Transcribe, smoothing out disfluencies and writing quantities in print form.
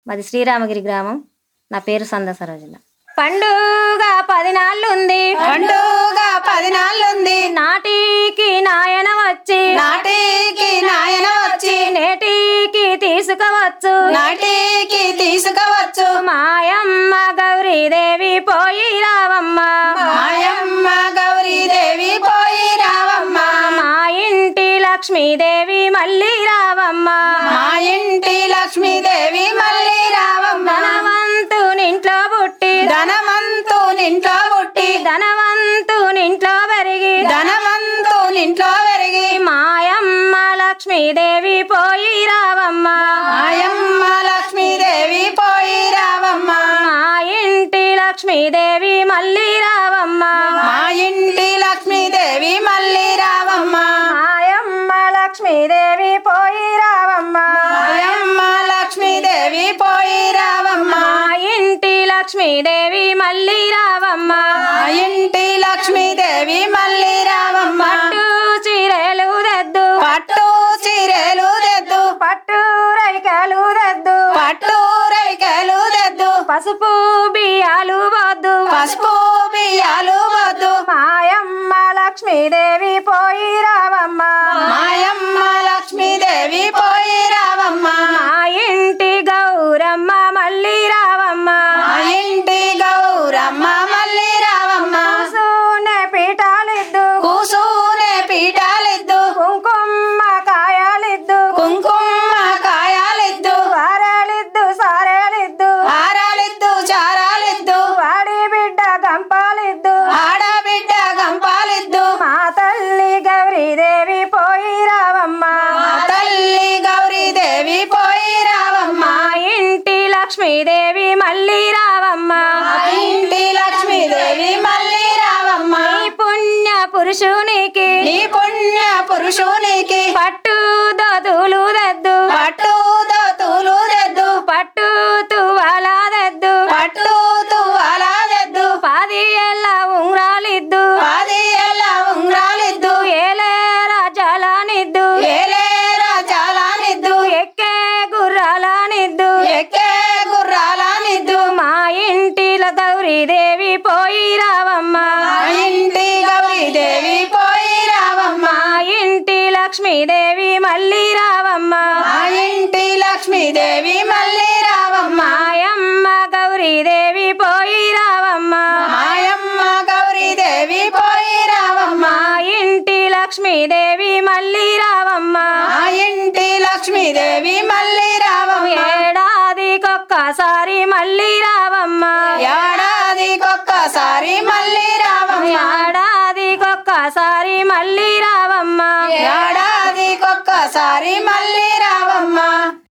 మాది శ్రీరామగిరి గ్రామం. నా పేరు సంద సరోజన. పండుగ 10 నాళ్ళుంది, పండుగ 10 నాళ్ళుంది. నాటికి నాయన వచ్చి, నాటికి నాయన వచ్చి, నేటికి తీసుకువచ్చు, నాటికి తీసుకువచ్చు. మాయమ్మ గౌరీదేవి పోయి రావమ్మ, మాయమ్మ గౌరీదేవి పోయి రావమ్మ. మా ఇంటి లక్ష్మీదేవి మళ్ళీ రావమ్మ, మా ఇంటి లక్ష్మీదేవి మళ్ళీ రావమ్మ. ధనవంతునింట్లో పుట్టి, ధనవంతునింట్లో పుట్టి, ధనవంతునింట్లో పెరిగి, ధనవంతునింట్లో పెరిగి, మాయమ్మ లక్ష్మీదేవి పోయి రావమ్మ, మాయమ్మ లక్ష్మీదేవి పోయి రావమ్మ. మా ఇంటి లక్ష్మీదేవి మళ్ళీ రావమ్మ, మా ఇంటి లక్ష్మీదేవి మళ్ళీ రావమ్మ. మాయమ్మ లక్ష్మీదేవి పోయి రావమ్మ, మాయమ్మ లక్ష్మీదేవి పోయి రావమ్మ. మా ఇంటి లక్ష్మీదేవి మళ్ళీ రావమ్మ, మా ఇంటి లక్ష్మీదేవి మళ్ళీ రావమ్మ. పట్టు చీరలు దద్దు, పట్టు చీరలు తెద్దు, పట్టు రైకలు దద్దు, పట్టు రైకలు తెద్దు, పసుపు బియ్యాలు వద్దు, పసుపు బియ్యాలు వద్దు. మాయమ్మ లక్ష్మీదేవి పోయి రావమ్మ, మాయమ్మ లక్ష్మీదేవి పోయి రావమ్మ. మా ఇంటి గౌరమ్మ మళ్ళీ రావమ్మ, మా ఇంటి గౌరమ్మ మళ్ళీ రావమ్మ. కూసునే పీఠాలిద్దు, కూసునే పీఠాలిద్దు, కుంకుమ కాయాలిద్దు, కుంకుమ కాయాలిద్దు, వారాలిద్దు సారేలిద్దు, హారాలిద్దు చారాలిద్దు, వాడి బిడ్డ గంపాలిద్దు, ఆడబిడ్డ గంపాలిద్దు. మా తల్లి గౌరీదేవి పోయి రావమ్మ, మా తల్లి గౌరీదేవి పోయి రావమ్మ. మా ఇంటి లక్ష్మీదేవి మళ్ళీ రావమ్మ, మా ఇంటి లక్ష్మీదేవి మళ్ళీ రావమ్మ. ఈ పుణ్య పురుషునికి నీ పుణ్య పురుషునికి పట్టు దోతులు దద్దు, పట్టు దోతులు తెద్దు, పట్టు తువాల దద్దు, పట్టు తువాల తెద్దు, 10 ఏళ్ళ ఉంగరాలిద్దు, 10 ఏళ్ళ ఉంగరాలిద్దు, ఏలే రాజాలనిద్దు, ఏలే రాజాలనిద్దు, ఎక్కే గుర్రాలనిద్దు, ఎక్కే గుర్రాలనిద్దు. మా ఇంటిల గౌరీదేవి పోయి రావమ్మ, మా ఇంటి గౌరీదేవి పోయి రావమ్మ. మా ఇంటి లక్ష్మీదేవి మళ్ళీ రావమ్మ, మా ఇంటి లక్ష్మీదేవి మళ్ళీ రావమ్మ. మాయమ్మ గౌరీదేవి పోయి రావమ్మ, మాయమ్మ గౌరీదేవి పోయి రావమ్మ. మా ఇంటి లక్ష్మీదేవి మళ్ళీ రావమ్మ, మా ఇంటి లక్ష్మీదేవి మళ్ళీ రావమ్మ. ఏడాదికొక్కసారి మళ్ళీ రావమ్మ, ఏడాదికొక్కసారి మళ్ళీ రావమ్మ. ఏడాదికొక్కసారి మళ్ళీ రావమ్మ, ఏడాదికొక్కసారి మళ్ళీ రావమ్మ.